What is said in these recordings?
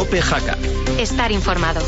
COPE Jaca. Estar informado.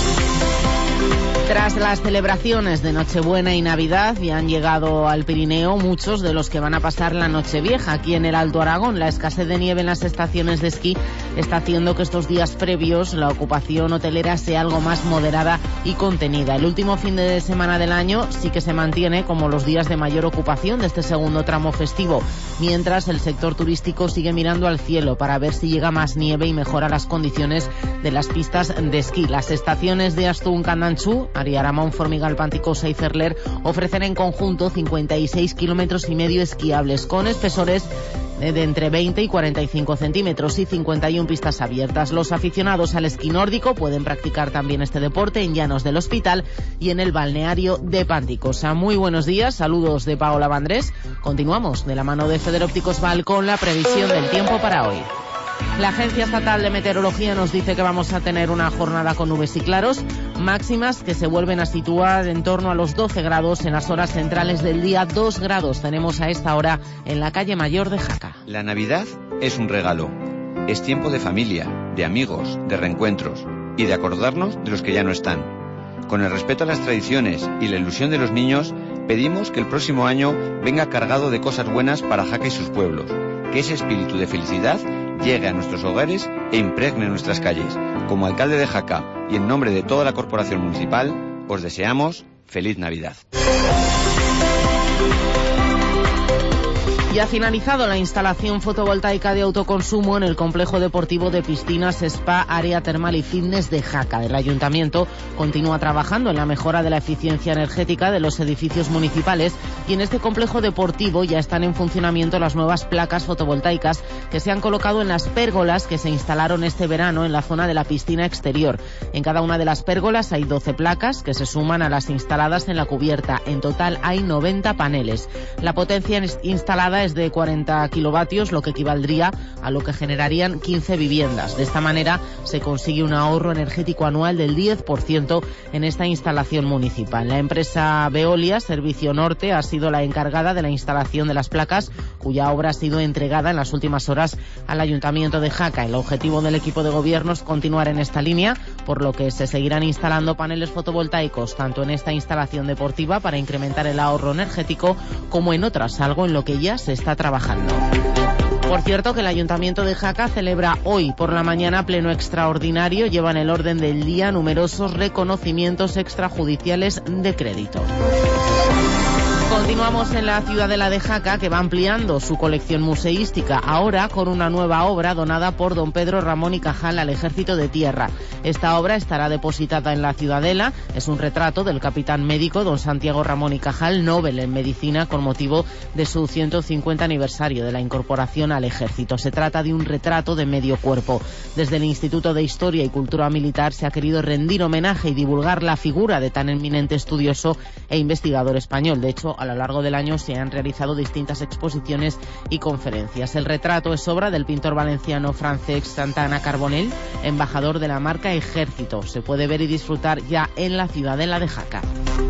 Tras las celebraciones de Nochebuena y Navidad, ya han llegado al Pirineo muchos de los que van a pasar la Nochevieja. Aquí en el Alto Aragón, la escasez de nieve en las estaciones de esquí está haciendo que estos días previos la ocupación hotelera sea algo más moderada y contenida. El último fin de semana del año sí que se mantiene como los días de mayor ocupación de este segundo tramo festivo, mientras el sector turístico sigue mirando al cielo para ver si llega más nieve y mejora las condiciones de las pistas de esquí. Las estaciones de Astún, Candanchú, Ariaramón, Formigal, Panticosa y Cerler ofrecen en conjunto 56,5 kilómetros esquiables con espesores de entre 20 y 45 centímetros y 51 pistas abiertas. Los aficionados al esquí nórdico pueden practicar también este deporte en Llanos del Hospital y en el balneario de Panticosa. Muy buenos días, saludos de Paola Vandrés. Continuamos de la mano de Federópticos Val con la previsión del tiempo para hoy. La Agencia Estatal de Meteorología nos dice que vamos a tener una jornada con nubes y claros, máximas que se vuelven a situar en torno a los 12 grados en las horas centrales del día. 2 grados tenemos a esta hora en la calle Mayor de Jaca. La Navidad es un regalo. Es tiempo de familia, de amigos, de reencuentros y de acordarnos de los que ya no están. Con el respeto a las tradiciones y la ilusión de los niños, pedimos que el próximo año venga cargado de cosas buenas para Jaca y sus pueblos. Que ese espíritu de felicidad llegue a nuestros hogares e impregne nuestras calles. Como alcalde de Jaca y en nombre de toda la corporación municipal, os deseamos feliz Navidad. Ya ha finalizado la instalación fotovoltaica de autoconsumo en el complejo deportivo de piscinas, spa, área termal y fitness de Jaca. El ayuntamiento continúa trabajando en la mejora de la eficiencia energética de los edificios municipales y en este complejo deportivo ya están en funcionamiento las nuevas placas fotovoltaicas que se han colocado en las pérgolas que se instalaron este verano en la zona de la piscina exterior. En cada una de las pérgolas hay 12 placas que se suman a las instaladas en la cubierta. En total hay 90 paneles. La potencia instalada es de 40 kilovatios, lo que equivaldría a lo que generarían 15 viviendas. De esta manera se consigue un ahorro energético anual del 10% en esta instalación municipal. La empresa Veolia, Servicio Norte, ha sido la encargada de la instalación de las placas, cuya obra ha sido entregada en las últimas horas al Ayuntamiento de Jaca. El objetivo del equipo de gobierno es continuar en esta línea, por lo que se seguirán instalando paneles fotovoltaicos tanto en esta instalación deportiva para incrementar el ahorro energético como en otras, algo en lo que ya se está trabajando. Por cierto, que el Ayuntamiento de Jaca celebra hoy por la mañana pleno extraordinario. Lleva en el orden del día numerosos reconocimientos extrajudiciales de crédito. Continuamos en la ciudadela de Jaca, que va ampliando su colección museística, ahora con una nueva obra donada por don Pedro Ramón y Cajal al Ejército de Tierra. Esta obra estará depositada en la ciudadela. Es un retrato del capitán médico don Santiago Ramón y Cajal, Nobel en Medicina, con motivo de su 150 aniversario de la incorporación al Ejército. Se trata de un retrato de medio cuerpo. Desde el Instituto de Historia y Cultura Militar se ha querido rendir homenaje y divulgar la figura de tan eminente estudioso e investigador español. De hecho, a lo largo del año se han realizado distintas exposiciones y conferencias. El retrato es obra del pintor valenciano Francesc Santana Carbonell, embajador de la marca Ejército. Se puede ver y disfrutar ya en la ciudadela de Jaca.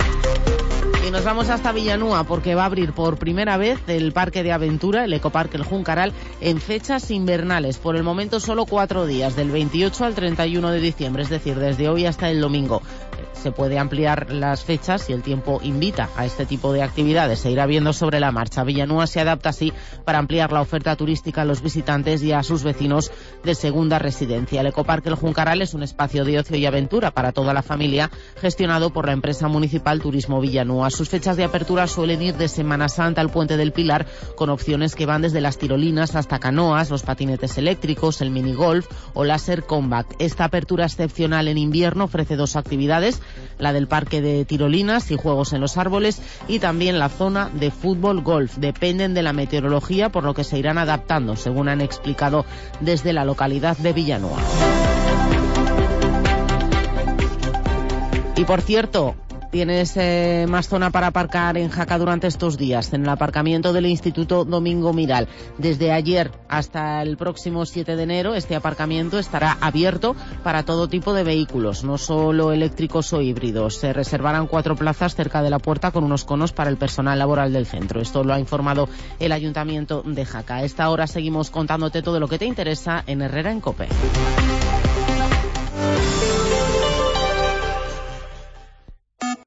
Y nos vamos hasta Villanúa porque va a abrir por primera vez el parque de aventura, el Ecoparque El Juncaral, en fechas invernales. Por el momento solo 4 días, del 28 al 31 de diciembre, es decir, desde hoy hasta el domingo. Se puede ampliar las fechas si el tiempo invita a este tipo de actividades. Se irá viendo sobre la marcha. Villanúa se adapta así para ampliar la oferta turística a los visitantes y a sus vecinos de segunda residencia. El Ecoparque El Juncaral es un espacio de ocio y aventura para toda la familia, gestionado por la empresa municipal Turismo Villanúa. Sus fechas de apertura suelen ir de Semana Santa al Puente del Pilar, con opciones que van desde las tirolinas hasta canoas, los patinetes eléctricos, el minigolf o láser combat. Esta apertura excepcional en invierno ofrece 2 actividades: la del parque de tirolinas y juegos en los árboles, y también la zona de fútbol golf. Dependen de la meteorología, por lo que se irán adaptando, según han explicado desde la localidad de Villanúa. Y por cierto, tienes más zona para aparcar en Jaca durante estos días, en el aparcamiento del Instituto Domingo Miral. Desde ayer hasta el próximo 7 de enero, este aparcamiento estará abierto para todo tipo de vehículos, no solo eléctricos o híbridos. Se reservarán 4 plazas cerca de la puerta con unos conos para el personal laboral del centro. Esto lo ha informado el Ayuntamiento de Jaca. A esta hora seguimos contándote todo lo que te interesa en Herrera en COPE.